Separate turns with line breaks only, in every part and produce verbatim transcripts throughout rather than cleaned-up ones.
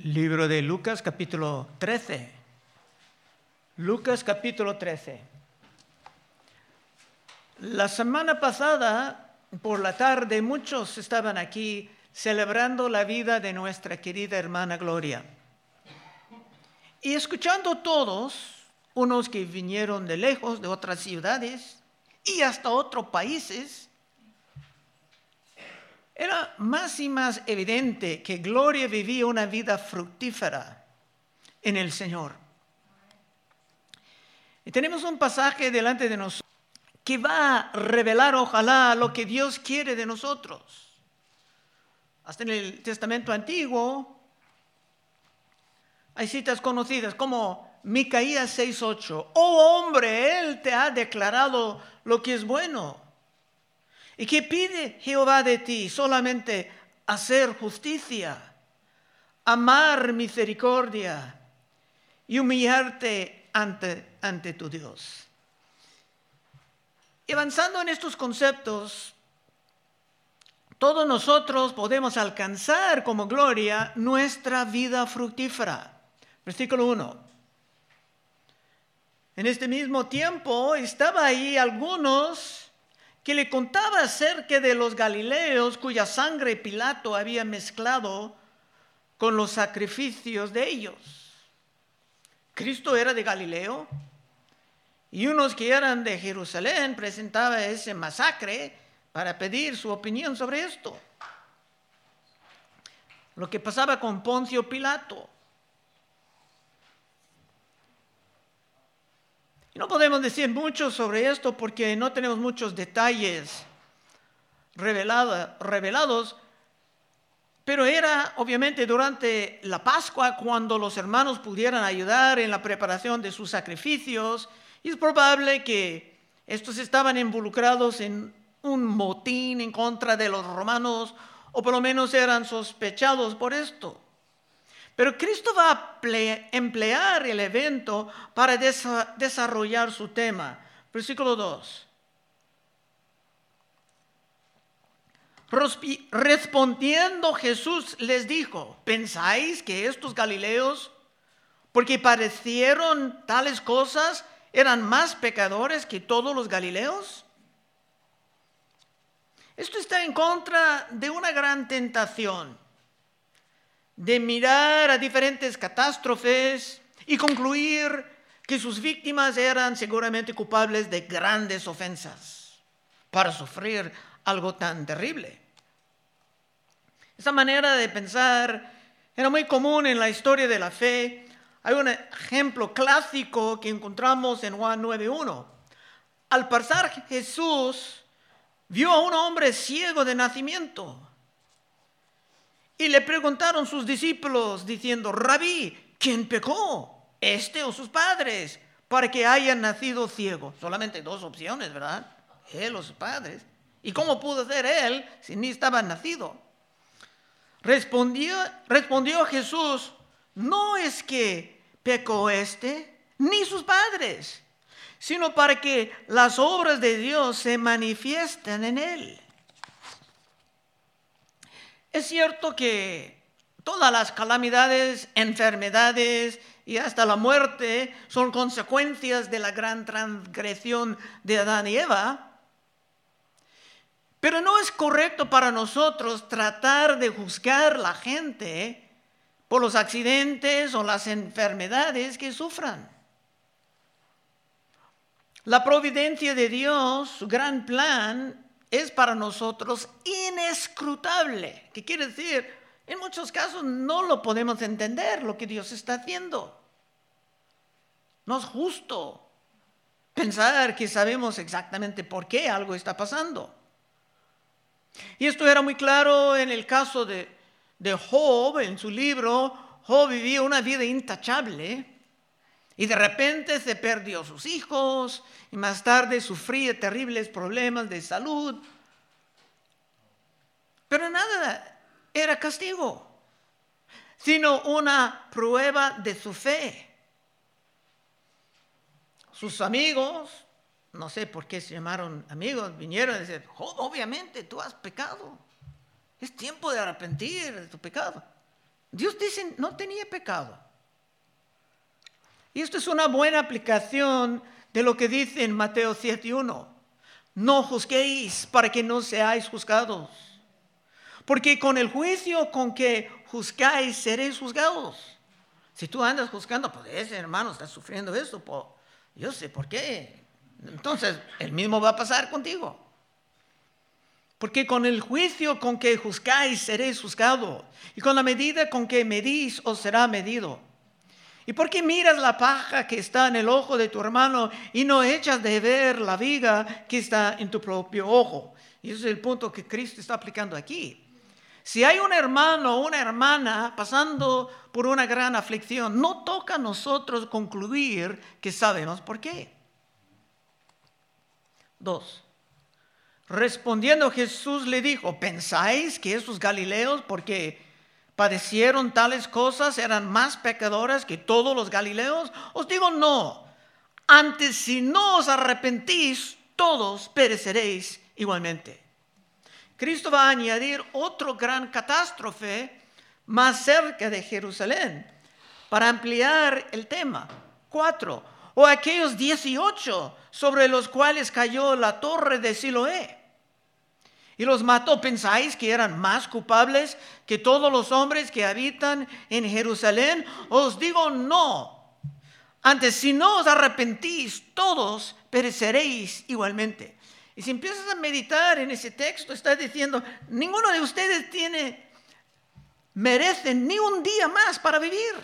Libro de Lucas, capítulo trece. Lucas, capítulo trece. La semana pasada, por la tarde, muchos estaban aquí celebrando la vida de nuestra querida hermana Gloria. Y escuchando todos, unos que vinieron de lejos, de otras ciudades y hasta otros países, era más y más evidente que Gloria vivía una vida fructífera en el Señor. Y tenemos un pasaje delante de nosotros que va a revelar, ojalá, lo que Dios quiere de nosotros. Hasta en el Testamento Antiguo hay citas conocidas como Micaías seis ocho. Oh hombre, Él te ha declarado lo que es bueno. ¿Y qué pide Jehová de ti? Solamente hacer justicia, amar misericordia y humillarte ante, ante tu Dios. Y avanzando en estos conceptos, todos nosotros podemos alcanzar como Gloria nuestra vida fructífera. Versículo uno. En este mismo tiempo estaba ahí algunos que le contaba acerca de los galileos cuya sangre Pilato había mezclado con los sacrificios de ellos. Cristo era de Galileo y unos que eran de Jerusalén presentaban ese masacre para pedir su opinión sobre esto. Lo que pasaba con Poncio Pilato. Y no podemos decir mucho sobre esto porque no tenemos muchos detalles revelado, revelados, pero era obviamente durante la Pascua cuando los hermanos pudieran ayudar en la preparación de sus sacrificios, y es probable que estos estaban involucrados en un motín en contra de los romanos, o por lo menos eran sospechados por esto. Pero Cristo va a emplear el evento para desarrollar su tema. Versículo dos. Respondiendo Jesús les dijo: ¿pensáis que estos galileos, porque padecieron tales cosas, eran más pecadores que todos los galileos? Esto está en contra de una gran tentación de mirar a diferentes catástrofes y concluir que sus víctimas eran seguramente culpables de grandes ofensas para sufrir algo tan terrible. Esa manera de pensar era muy común en la historia de la fe. Hay un ejemplo clásico que encontramos en Juan nueve uno. Al pasar Jesús vio a un hombre ciego de nacimiento. Y le preguntaron sus discípulos diciendo: Rabí, ¿quién pecó, este o sus padres, para que haya nacido ciego? Solamente dos opciones, ¿verdad? Él o sus padres. ¿Y cómo pudo ser él si ni estaba nacido? Respondió, respondió Jesús: no es que pecó este ni sus padres, sino para que las obras de Dios se manifiesten en él. Es cierto que todas las calamidades, enfermedades y hasta la muerte son consecuencias de la gran transgresión de Adán y Eva, pero no es correcto para nosotros tratar de juzgar a la gente por los accidentes o las enfermedades que sufran. La providencia de Dios, su gran plan, es para nosotros inescrutable. ¿Qué quiere decir? En muchos casos no lo podemos entender lo que Dios está haciendo. No es justo pensar que sabemos exactamente por qué algo está pasando. Y esto era muy claro en el caso de, de Job. En su libro, Job vivía una vida intachable y de repente se perdió sus hijos y más tarde sufría terribles problemas de salud. Pero nada era castigo, sino una prueba de su fe. Sus amigos, no sé por qué se llamaron amigos, vinieron y dijeron: Job, obviamente tú has pecado. Es tiempo de arrepentir de tu pecado. Dios dice, no tenía pecado. Y esto es una buena aplicación de lo que dice en Mateo siete uno. No juzguéis para que no seáis juzgados. Porque con el juicio con que juzgáis seréis juzgados. Si tú andas juzgando, pues ese hermano está sufriendo esto, pues, yo sé por qué. Entonces, el mismo va a pasar contigo. Porque con el juicio con que juzgáis seréis juzgados, y con la medida con que medís os será medido. ¿Y por qué miras la paja que está en el ojo de tu hermano y no echas de ver la viga que está en tu propio ojo? Y ese es el punto que Cristo está aplicando aquí. Si hay un hermano o una hermana pasando por una gran aflicción, no toca a nosotros concluir que sabemos por qué. Dos. Respondiendo Jesús le dijo, ¿pensáis que esos galileos, porque padecieron tales cosas, eran más pecadores que todos los galileos? Os digo no. Antes, si no os arrepentís, todos pereceréis igualmente. Cristo va a añadir otro gran catástrofe más cerca de Jerusalén para ampliar el tema. Cuatro. O aquellos dieciocho sobre los cuales cayó la torre de Siloé y los mató. ¿Pensáis que eran más culpables que todos los hombres que habitan en Jerusalén? Os digo no. Antes, si no os arrepentís, todos pereceréis igualmente. Y si empiezas a meditar en ese texto, está diciendo, ninguno de ustedes tiene, merece ni un día más para vivir.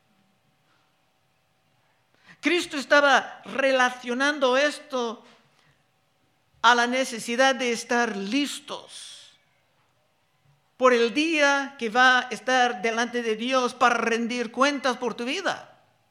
Cristo estaba relacionando esto a la necesidad de estar listos por el día que va a estar delante de Dios para rendir cuentas por tu vida.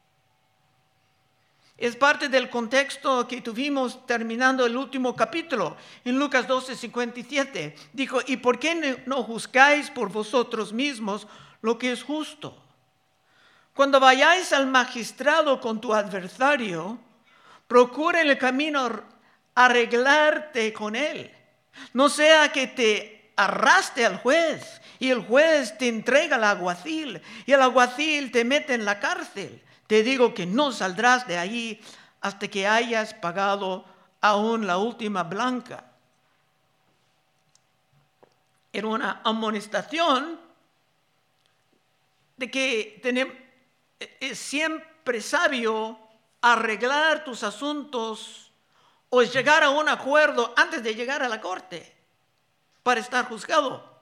Es parte del contexto que tuvimos terminando el último capítulo. En Lucas doce, cincuenta y siete, dijo, ¿y por qué no juzgáis por vosotros mismos lo que es justo? Cuando vayáis al magistrado con tu adversario, procura en el camino arreglarte con él. No sea que te arrastre al juez y el juez te entrega al alguacil y el alguacil te mete en la cárcel. Te digo que no saldrás de allí hasta que hayas pagado aún la última blanca. Era una amonestación de que tenemos, es siempre sabio arreglar tus asuntos o llegar a un acuerdo antes de llegar a la corte para estar juzgado.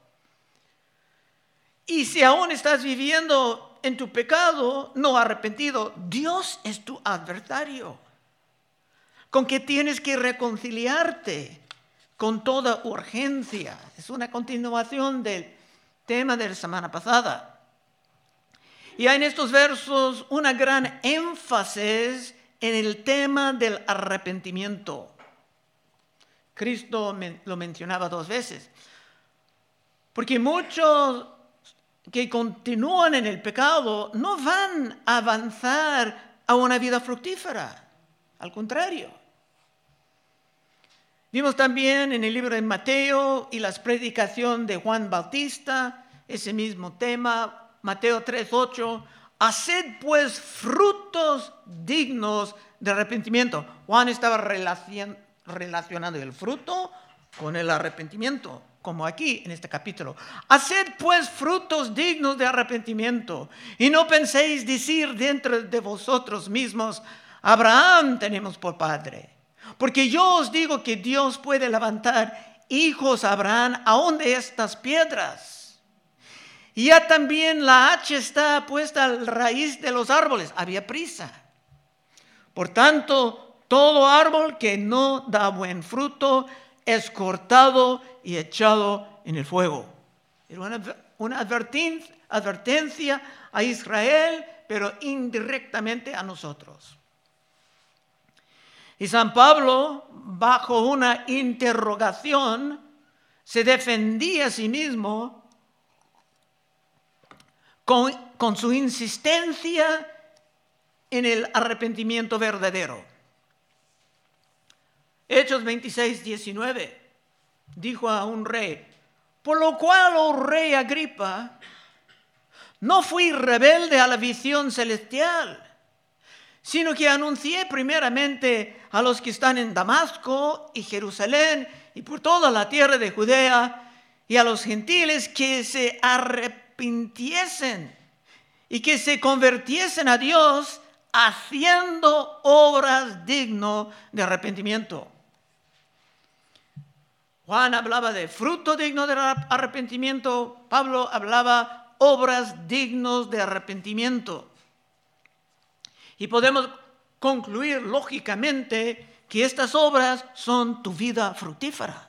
Y si aún estás viviendo en tu pecado no arrepentido, Dios es tu adversario, con que tienes que reconciliarte con toda urgencia. Es una continuación del tema de la semana pasada. Y hay en estos versos una gran énfasis en el tema del arrepentimiento. Cristo lo mencionaba dos veces, porque muchos que continúan en el pecado no van a avanzar a una vida fructífera. Al contrario. Vimos también en el libro de Mateo y la predicación de Juan Bautista, ese mismo tema, Mateo tres ocho, haced pues frutos dignos de arrepentimiento. Juan estaba relacion, relacionando el fruto con el arrepentimiento, como aquí en este capítulo. Haced pues frutos dignos de arrepentimiento y no penséis decir dentro de vosotros mismos, Abraham tenemos por padre. Porque yo os digo que Dios puede levantar hijos a Abraham aún de estas piedras. Y ya también la hacha está puesta a la raíz de los árboles. Había prisa. Por tanto, todo árbol que no da buen fruto es cortado y echado en el fuego. Era una, una advertencia, advertencia a Israel, pero indirectamente a nosotros. Y San Pablo, bajo una interrogación, se defendía a sí mismo con, con su insistencia en el arrepentimiento verdadero. Hechos veintiséis, diecinueve, dijo a un rey, por lo cual, oh rey Agripa, no fui rebelde a la visión celestial, sino que anuncié primeramente a los que están en Damasco y Jerusalén y por toda la tierra de Judea y a los gentiles que se arrepintiesen y que se convirtiesen a Dios haciendo obras dignas de arrepentimiento. Juan hablaba de fruto digno de arrepentimiento. Pablo hablaba obras dignas de arrepentimiento. Y podemos concluir lógicamente que estas obras son tu vida fructífera.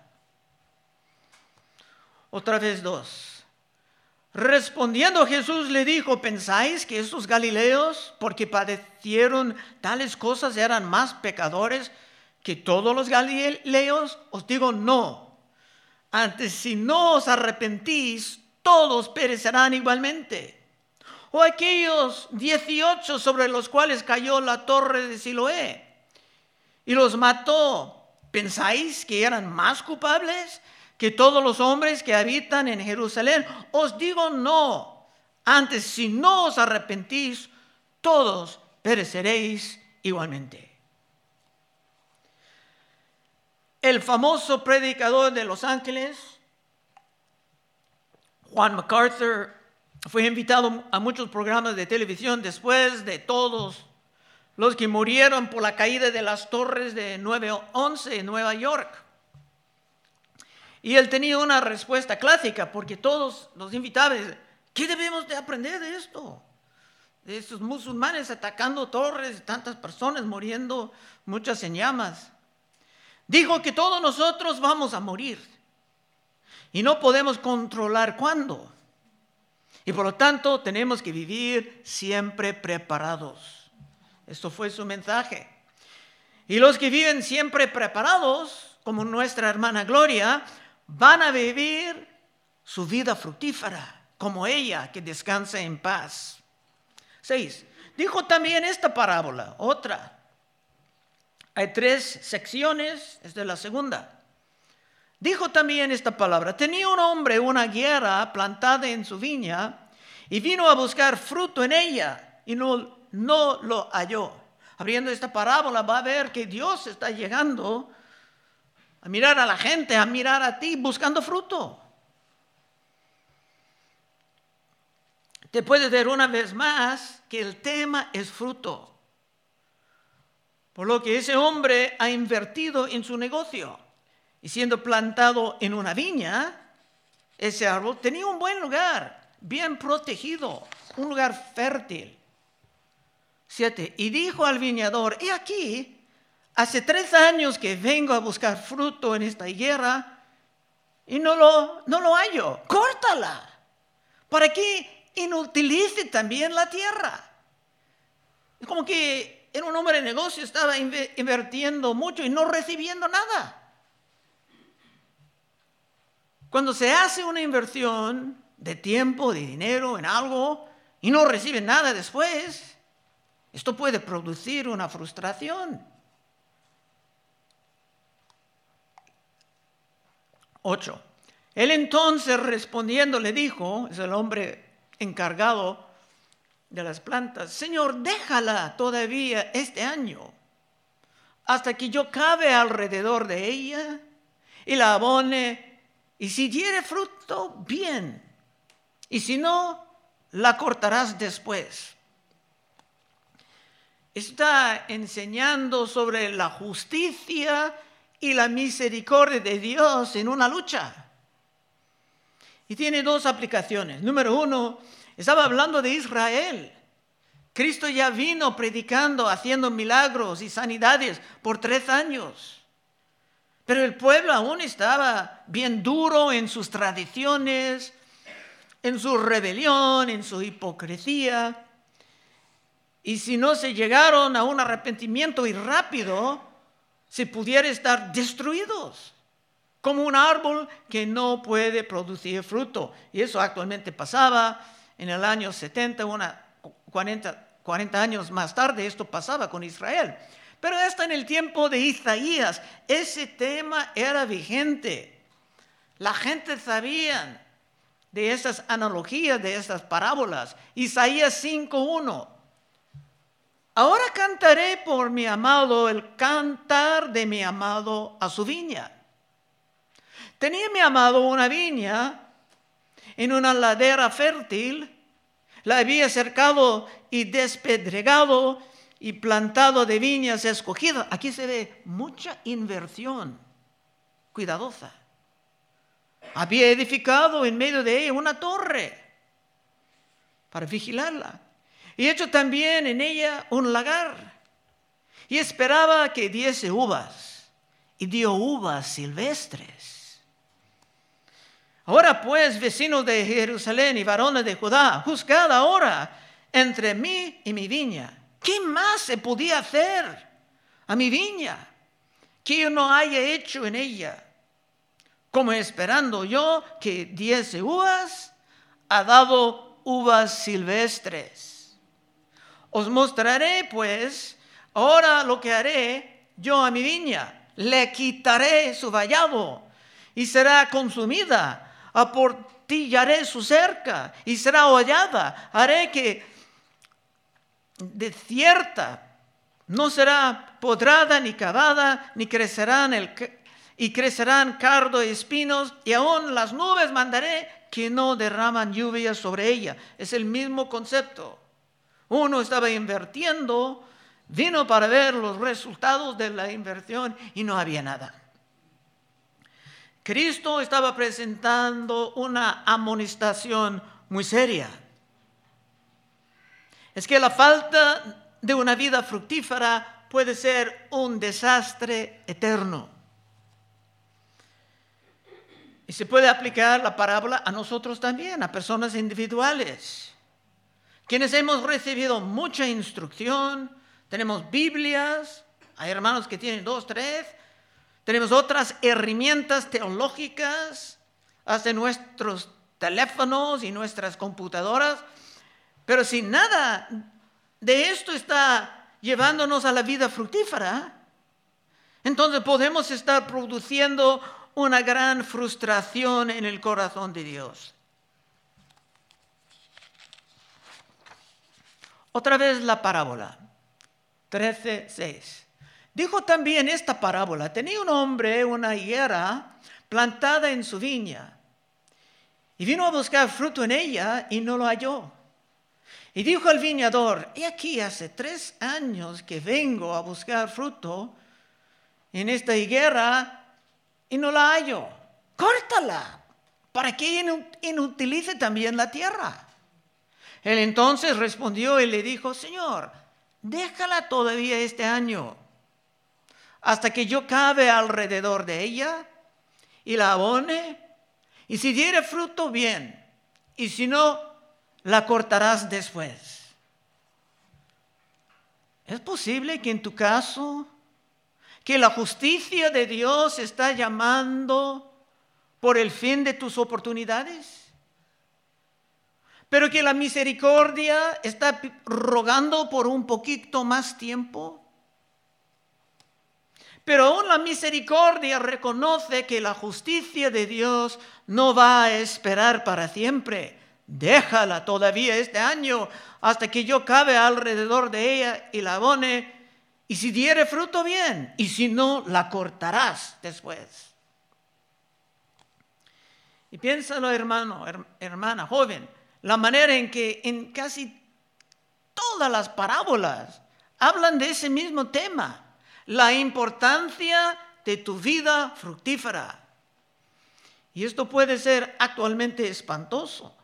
Otra vez dos. Respondiendo Jesús le dijo, ¿pensáis que estos galileos, porque padecieron tales cosas, eran más pecadores que todos los galileos? Os digo, no. Antes, si no os arrepentís, todos perecerán igualmente. O aquellos dieciocho sobre los cuales cayó la torre de Siloé y los mató, ¿pensáis que eran más culpables que todos los hombres que habitan en Jerusalén? Os digo, no. Antes, si no os arrepentís, todos pereceréis igualmente. El famoso predicador de Los Ángeles, John MacArthur, fue invitado a muchos programas de televisión después de todos los que murieron por la caída de las torres de nueve once en Nueva York. Y él tenía una respuesta clásica, porque todos los invitados, ¿qué debemos de aprender de esto? De estos musulmanes atacando torres, tantas personas muriendo, muchas en llamas. Dijo que todos nosotros vamos a morir y no podemos controlar cuándo. Y por lo tanto tenemos que vivir siempre preparados. Esto fue su mensaje. Y los que viven siempre preparados, como nuestra hermana Gloria, van a vivir su vida fructífera, como ella, que descansa en paz. Seis. Dijo también esta parábola, otra. Hay tres secciones, esta es la segunda. Dijo también esta palabra, tenía un hombre una higuera plantada en su viña y vino a buscar fruto en ella y no, no lo halló. Abriendo esta parábola va a ver que Dios está llegando a mirar a la gente, a mirar a ti buscando fruto. Te puedes ver una vez más que el tema es fruto. Por lo que ese hombre ha invertido en su negocio. Y siendo plantado en una viña, ese árbol tenía un buen lugar, bien protegido, un lugar fértil. Siete. Y dijo al viñador, he aquí, hace tres años que vengo a buscar fruto en esta higuera y no lo, no lo hallo. Córtala, para que inutilice también la tierra. Es como que era un hombre de negocio, estaba invirtiendo mucho y no recibiendo nada. Cuando se hace una inversión de tiempo, de dinero en algo y no recibe nada después, esto puede producir una frustración. Ocho. Él entonces respondiendo le dijo, es el hombre encargado de las plantas, Señor, déjala todavía este año hasta que yo cabe alrededor de ella y la abone. Y si diere fruto, bien. Y si no, la cortarás después. Está enseñando sobre la justicia y la misericordia de Dios en una lucha. Y tiene dos aplicaciones. Número uno, estaba hablando de Israel. Cristo ya vino predicando, haciendo milagros y sanidades por tres años. Pero el pueblo aún estaba bien duro en sus tradiciones, en su rebelión, en su hipocresía. Y si no se llegaron a un arrepentimiento y rápido, se pudiera estar destruidos, como un árbol que no puede producir fruto. Y eso actualmente pasaba en el año setenta, una, cuarenta, cuarenta años más tarde, esto pasaba con Israel. Pero hasta en el tiempo de Isaías, ese tema era vigente. La gente sabía de estas analogías, de estas parábolas. Isaías cinco uno. Ahora cantaré por mi amado el cantar de mi amado a su viña. Tenía mi amado una viña en una ladera fértil, la había cercado y despedregado y plantado de viñas escogidas. Aquí se ve mucha inversión cuidadosa. Había edificado en medio de ella una torre para vigilarla. Y hecho también en ella un lagar. Y esperaba que diese uvas. Y dio uvas silvestres. Ahora pues, vecinos de Jerusalén y varones de Judá, juzgad ahora entre mí y mi viña. ¿Qué más se podía hacer a mi viña que yo no haya hecho en ella? Como esperando yo que diese uvas, ha dado uvas silvestres. Os mostraré pues ahora lo que haré yo a mi viña. Le quitaré su vallado y será consumida. Aportillaré su cerca y será hollada. Haré que desierta, no será podrada ni cavada, ni crecerán el y crecerán cardo y espinos, y aún las nubes mandaré que no derraman lluvia sobre ella. Es el mismo concepto. Uno estaba invirtiendo, vino para ver los resultados de la inversión y no había nada. Cristo estaba presentando una amonestación muy seria. Es que la falta de una vida fructífera puede ser un desastre eterno. Y se puede aplicar la parábola a nosotros también, a personas individuales, quienes hemos recibido mucha instrucción, tenemos Biblias, hay hermanos que tienen dos, tres, tenemos otras herramientas teológicas, hasta nuestros teléfonos y nuestras computadoras, pero si nada de esto está llevándonos a la vida fructífera, entonces podemos estar produciendo una gran frustración en el corazón de Dios. Otra vez la parábola, trece seis. Dijo también esta parábola: tenía un hombre una higuera plantada en su viña, y vino a buscar fruto en ella y no lo halló. Y dijo al viñador: he aquí hace tres años que vengo a buscar fruto en esta higuera y no la hallo. Córtala, para que inutilice también la tierra. Él entonces respondió y le dijo: Señor, déjala todavía este año, hasta que yo cabe alrededor de ella y la abone, y si diere fruto, bien, y si no, la cortarás después. ¿Es posible que en tu caso, que la justicia de Dios está llamando por el fin de tus oportunidades, pero que la misericordia está rogando por un poquito más tiempo? Pero aún la misericordia reconoce que la justicia de Dios no va a esperar para siempre. Déjala todavía este año hasta que yo cabe alrededor de ella y la abone, y si diere fruto, bien, y si no, la cortarás después. Y piénsalo, hermano, hermana, joven, la manera en que en casi todas las parábolas hablan de ese mismo tema. La importancia de tu vida fructífera. Y esto puede ser actualmente espantoso.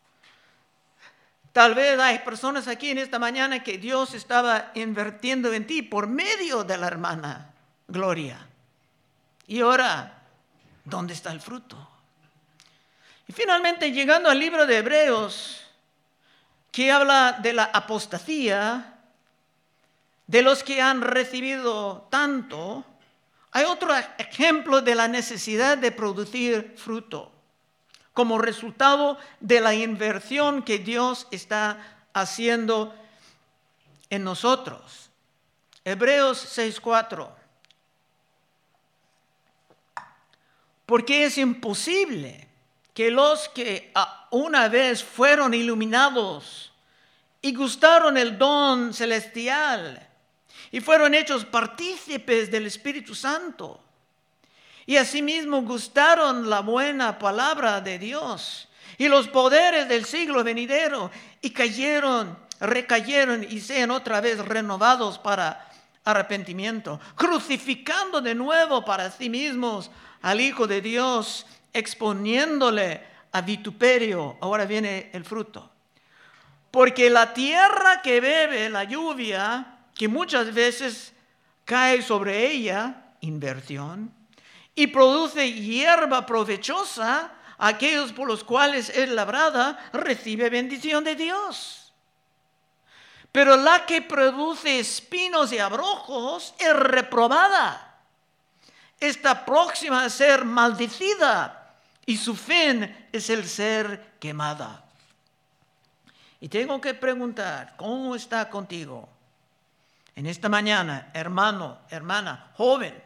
Tal vez hay personas aquí en esta mañana que Dios estaba invirtiendo en ti por medio de la hermana Gloria. Y ahora, ¿dónde está el fruto? Y finalmente, llegando al libro de Hebreos, que habla de la apostasía, de los que han recibido tanto, hay otro ejemplo de la necesidad de producir fruto como resultado de la inversión que Dios está haciendo en nosotros. Hebreos seis cuatro. Porque es imposible que los que una vez fueron iluminados y gustaron el don celestial y fueron hechos partícipes del Espíritu Santo, y asimismo gustaron la buena palabra de Dios y los poderes del siglo venidero, y cayeron, recayeron y sean otra vez renovados para arrepentimiento, crucificando de nuevo para sí mismos al Hijo de Dios, exponiéndole a vituperio. Ahora viene el fruto. Porque la tierra que bebe la lluvia, que muchas veces cae sobre ella, inversión, y produce hierba provechosa, aquellos por los cuales es labrada, recibe bendición de Dios. Pero la que produce espinos y abrojos es reprobada. Está próxima a ser maldecida, y su fin es el ser quemada. Y tengo que preguntar, ¿cómo está contigo en esta mañana, hermano, hermana, joven?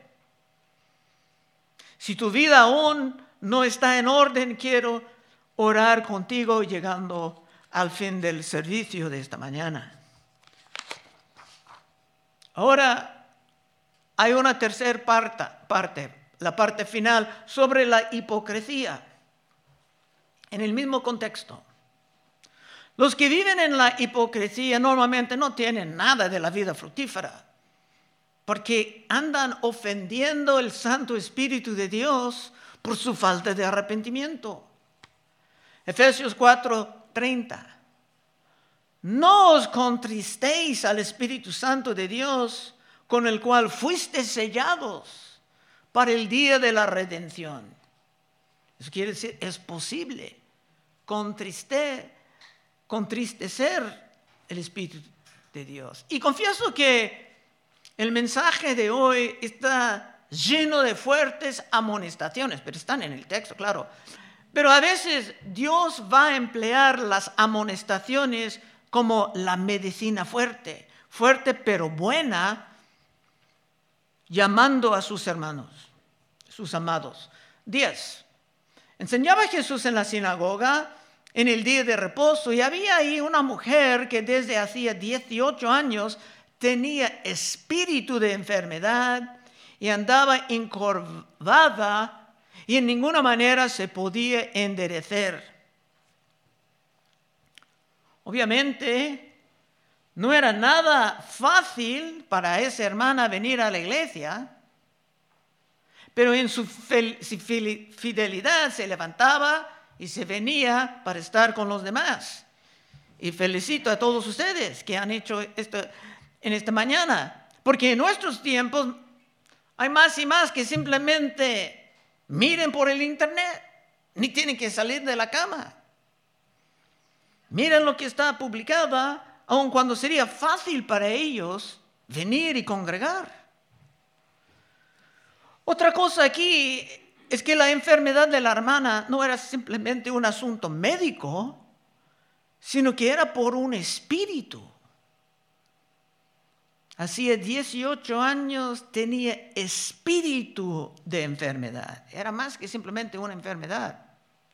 Si tu vida aún no está en orden, quiero orar contigo llegando al fin del servicio de esta mañana. Ahora hay una tercera parte, parte, la parte final, sobre la hipocresía. En el mismo contexto. Los que viven en la hipocresía normalmente no tienen nada de la vida fructífera, porque andan ofendiendo el Santo Espíritu de Dios por su falta de arrepentimiento. Efesios cuatro treinta. No os contristéis al Espíritu Santo de Dios, con el cual fuisteis sellados para el día de la redención. Eso quiere decir, es posible contristecer, contristecer el Espíritu de Dios. Y confieso que el mensaje de hoy está lleno de fuertes amonestaciones, pero están en el texto, claro. Pero a veces Dios va a emplear las amonestaciones como la medicina fuerte, fuerte pero buena, llamando a sus hermanos, sus amados. diez. Enseñaba Jesús en la sinagoga en el día de reposo, y había ahí una mujer que desde hacía dieciocho años tenía espíritu de enfermedad y andaba encorvada y en ninguna manera se podía enderecer. Obviamente, no era nada fácil para esa hermana venir a la iglesia, pero en su fidelidad se levantaba y se venía para estar con los demás. Y felicito a todos ustedes que han hecho esto en esta mañana, porque en nuestros tiempos hay más y más que simplemente miren por el internet, ni tienen que salir de la cama. Miren lo que está publicado, aun cuando sería fácil para ellos venir y congregar. Otra cosa aquí es que la enfermedad de la hermana no era simplemente un asunto médico, sino que era por un espíritu. Hacía dieciocho años tenía espíritu de enfermedad. Era más que simplemente una enfermedad.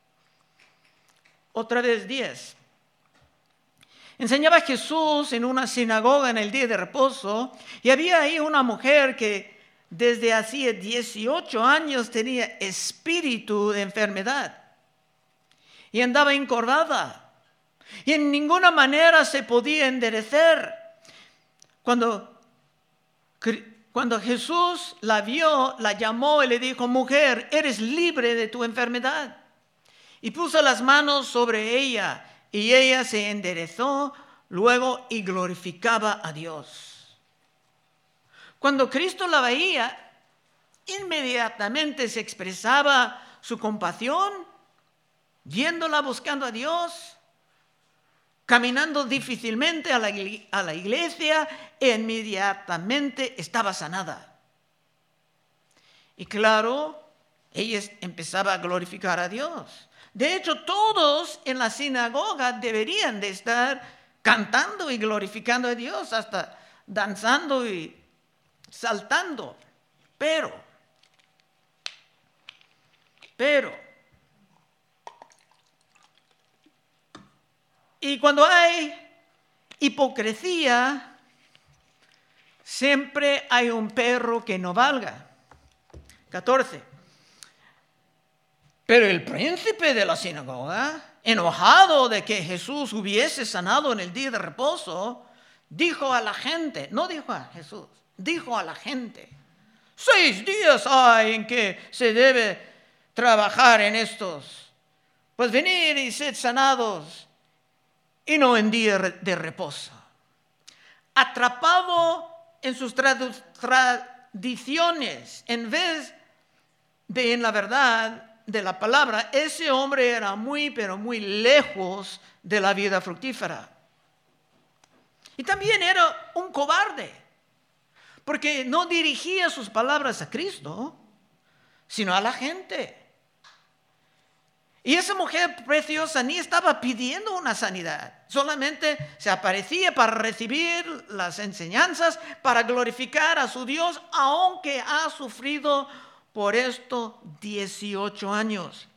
Otra vez diez. Enseñaba Jesús en una sinagoga en el día de reposo, y había ahí una mujer que desde hacía dieciocho años tenía espíritu de enfermedad y andaba encorvada y en ninguna manera se podía enderecer. Cuando, cuando Jesús la vio, la llamó y le dijo: mujer, eres libre de tu enfermedad. Y puso las manos sobre ella y ella se enderezó luego y glorificaba a Dios. Cuando Cristo la veía, inmediatamente se expresaba su compasión, viéndola buscando a Dios, caminando difícilmente a la, a la iglesia, e inmediatamente estaba sanada. Y claro, ella empezaba a glorificar a Dios. De hecho, todos en la sinagoga deberían de estar cantando y glorificando a Dios, hasta danzando y saltando. Pero, pero, Y cuando hay hipocresía, siempre hay un perro que no valga. catorce. Pero el príncipe de la sinagoga, enojado de que Jesús hubiese sanado en el día de reposo, dijo a la gente, no dijo a Jesús, dijo a la gente, seis días hay en que se debe trabajar en estos, pues venid y sed sanados, y no en día de reposo. Atrapado en sus tradu- tradiciones, en vez de en la verdad de la palabra, ese hombre era muy, pero muy lejos de la vida fructífera. Y también era un cobarde, porque no dirigía sus palabras a Cristo, sino a la gente. Y esa mujer preciosa ni estaba pidiendo una sanidad, solamente se aparecía para recibir las enseñanzas, para glorificar a su Dios, aunque ha sufrido por esto dieciocho años.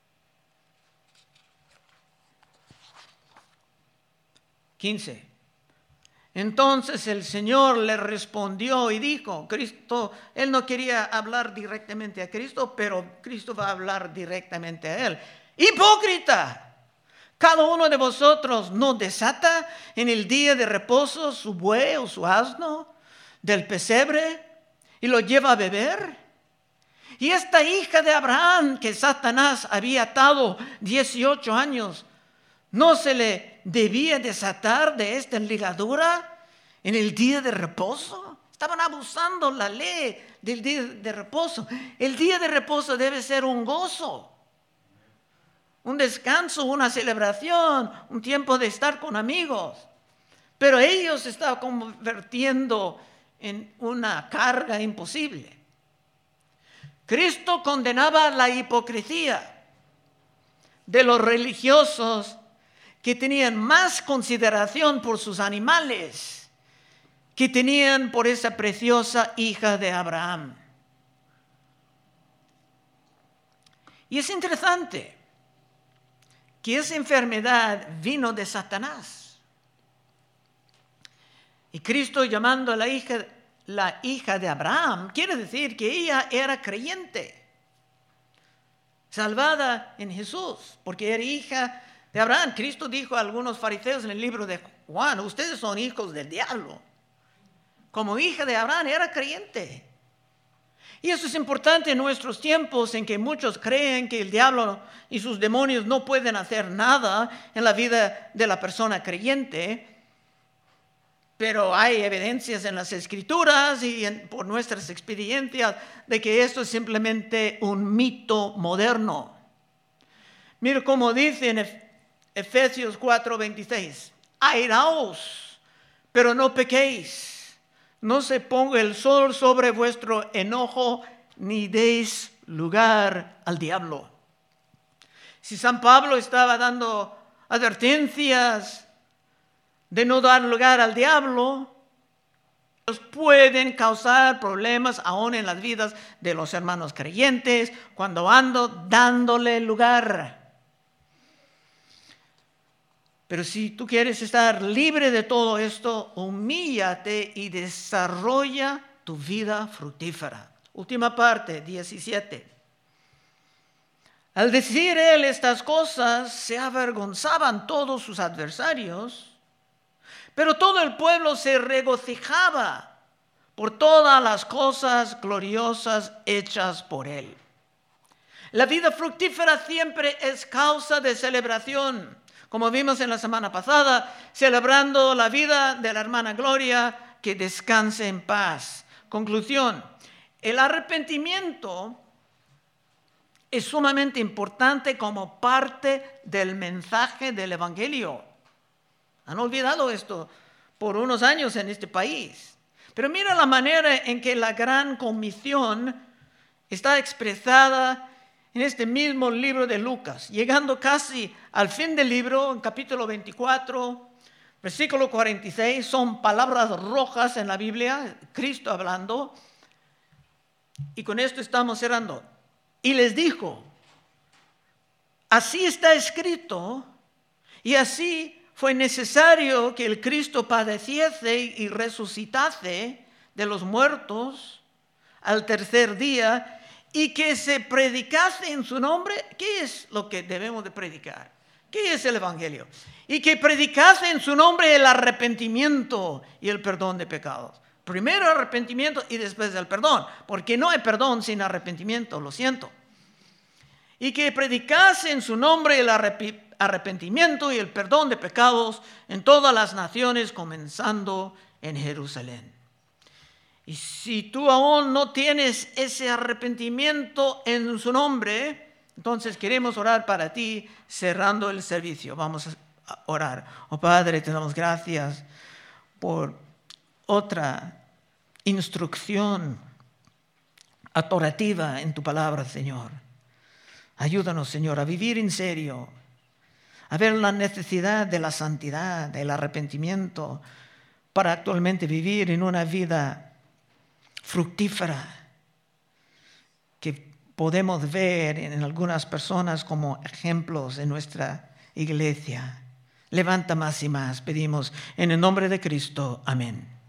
quince. Entonces el Señor le respondió y dijo, Cristo, él no quería hablar directamente a Cristo, pero Cristo va a hablar directamente a él. Hipócrita, cada uno de vosotros no desata en el día de reposo su buey o su asno del pesebre y lo lleva a beber. Y esta hija de Abraham que Satanás había atado dieciocho años, ¿no se le debía desatar de esta ligadura en el día de reposo? Estaban abusando la ley del día de reposo. El día de reposo debe ser un gozo, un descanso, una celebración, un tiempo de estar con amigos. Pero ellos se estaban convirtiendo en una carga imposible. Cristo condenaba la hipocresía de los religiosos que tenían más consideración por sus animales que tenían por esa preciosa hija de Abraham. Y es interesante que esa enfermedad vino de Satanás. Y Cristo, llamando a la hija, la hija de Abraham, quiere decir que ella era creyente, salvada en Jesús, porque era hija de Abraham. Cristo dijo a algunos fariseos en el libro de Juan, ustedes son hijos del diablo. Como hija de Abraham era creyente. Y eso es importante en nuestros tiempos en que muchos creen que el diablo y sus demonios no pueden hacer nada en la vida de la persona creyente. Pero hay evidencias en las Escrituras y en, por nuestras experiencias de que esto es simplemente un mito moderno. Mira cómo dice en Efesios cuatro veintiséis, airaos, pero no pequéis, no se ponga el sol sobre vuestro enojo, ni deis lugar al diablo. Si San Pablo estaba dando advertencias de no dar lugar al diablo, ellos pueden causar problemas aún en las vidas de los hermanos creyentes cuando ando dándole lugar. Pero si tú quieres estar libre de todo esto, humíllate y desarrolla tu vida fructífera. Última parte, diecisiete. Al decir él estas cosas, se avergonzaban todos sus adversarios, pero todo el pueblo se regocijaba por todas las cosas gloriosas hechas por él. La vida fructífera siempre es causa de celebración, como vimos en la semana pasada, celebrando la vida de la hermana Gloria, que descanse en paz. Conclusión, el arrepentimiento es sumamente importante como parte del mensaje del Evangelio. Han olvidado esto por unos años en este país. Pero mira la manera en que la gran comisión está expresada en este mismo libro de Lucas. Llegando casi al fin del libro, en capítulo veinticuatro, versículo cuarenta y seis, son palabras rojas en la Biblia, Cristo hablando. Y con esto estamos cerrando. Y les dijo, así está escrito, y así fue necesario que el Cristo padeciese y resucitase de los muertos al tercer día y que se predicase en su nombre. ¿Qué es lo que debemos de predicar? ¿Qué es el Evangelio? Y que predicase en su nombre el arrepentimiento y el perdón de pecados. Primero arrepentimiento y después el perdón, porque no hay perdón sin arrepentimiento, lo siento. Y que predicase en su nombre el arrepentimiento y el perdón de pecados en todas las naciones, comenzando en Jerusalén. Y si tú aún no tienes ese arrepentimiento en su nombre, entonces queremos orar para ti cerrando el servicio. Vamos a orar. Oh Padre, te damos gracias por otra instrucción adorativa en tu palabra, Señor. Ayúdanos, Señor, a vivir en serio, a ver la necesidad de la santidad, del arrepentimiento, para actualmente vivir en una vida fructífera que podemos ver en algunas personas como ejemplos en nuestra iglesia. Levanta más y más, pedimos en el nombre de Cristo. Amén.